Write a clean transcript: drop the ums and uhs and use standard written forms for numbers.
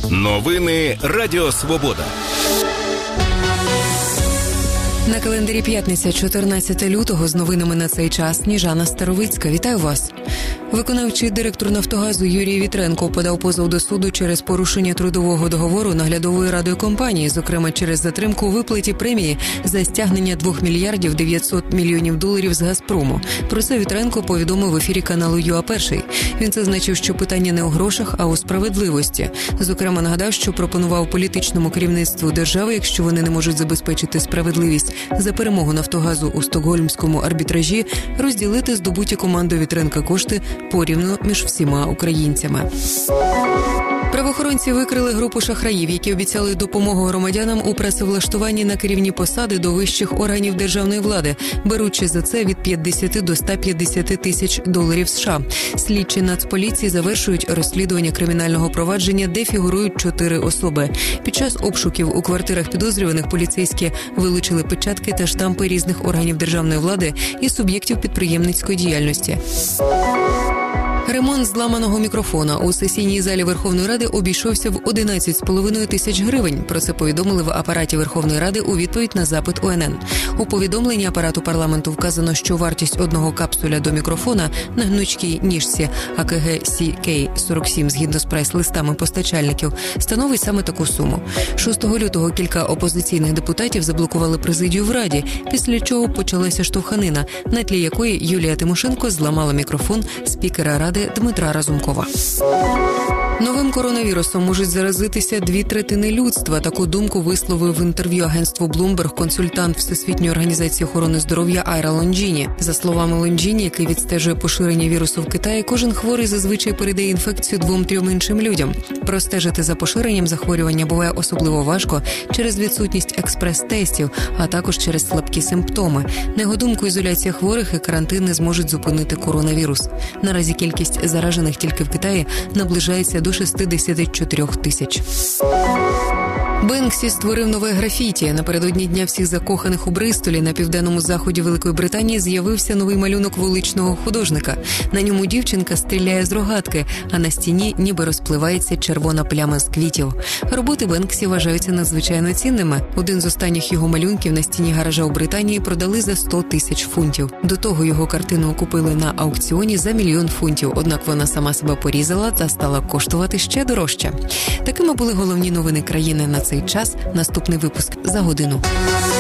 Новини Радіо Свобода. На календарі п'ятниця, 14 лютого, з новинами на цей час Сніжана Старовицька. Вітаю вас. Виконавчий директор «Нафтогазу» Юрій Вітренко подав позов до суду через порушення трудового договору наглядовою радою компанії, зокрема через затримку у виплаті премії за стягнення 2 мільярдів 900 мільйонів доларів з «Газпрому». Про це Вітренко повідомив в ефірі каналу ЮА-1. Він зазначив, що питання не у грошах, а у справедливості. Зокрема, нагадав, що пропонував політичному керівництву держави, якщо вони не можуть забезпечити справедливість за перемогу «Нафтогазу» у стокгольмському арбітражі, розділити здобуті командою Вітренка кошти порівну між всіма українцями. Правоохоронці викрили групу шахраїв, які обіцяли допомогу громадянам у працевлаштуванні на керівні посади до вищих органів державної влади, беручи за це від 50 до 150 тисяч доларів США. Слідчі Нацполіції завершують розслідування кримінального провадження, де фігурують 4 особи. Під час обшуків у квартирах підозрюваних поліцейські вилучили печатки та штампи різних органів державної влади і суб'єктів підприємницької діяльності. Ремонт зламаного мікрофона у сесійній залі Верховної Ради обійшовся в 11,5 тисяч гривень. Про це повідомили в апараті Верховної Ради у відповідь на запит УНН. У повідомленні апарату парламенту вказано, що вартість одного капсуля до мікрофона на гнучкій ніжці АКГ CK47 згідно з прайс-листами постачальників становить саме таку суму. 6 лютого кілька опозиційних депутатів заблокували президію в Раді, після чого почалася штовханина, на тлі якої Юлія Тимошенко зламала мікрофон спікера Ради Дмитра Разумкова. Новим коронавірусом можуть заразитися 2/3 людства. Таку думку висловив в інтерв'ю агентству Bloomberg консультант Всесвітньої організації охорони здоров'я Айра Лонджіні. За словами Лонджіні, який відстежує поширення вірусу в Китаї, кожен хворий зазвичай передає інфекцію 2-3 іншим людям. Простежити за поширенням захворювання буває особливо важко через відсутність експрес-тестів, а також через слабкі симптоми. На його думку, ізоляція хворих і карантин не зможуть зупинити коронавірус. Наразі кількість заражених тільки в Китаї наближається до 64 тисяч. Бенксі створив нове графіті. Напередодні Дня всіх закоханих у Бристолі на південному заході Великої Британії з'явився новий малюнок вуличного художника. На ньому дівчинка стріляє з рогатки, а на стіні ніби розпливається червона пляма з квітів. Роботи Бенксі вважаються надзвичайно цінними. Один з останніх його малюнків на стіні гаража у Британії продали за 100 тисяч фунтів. До того його картину купили на аукціоні за 1 мільйон фунтів, однак вона сама себе порізала та стала коштувати ще дорожче. Такими були головні новини країни на цей час. Наступний випуск за годину.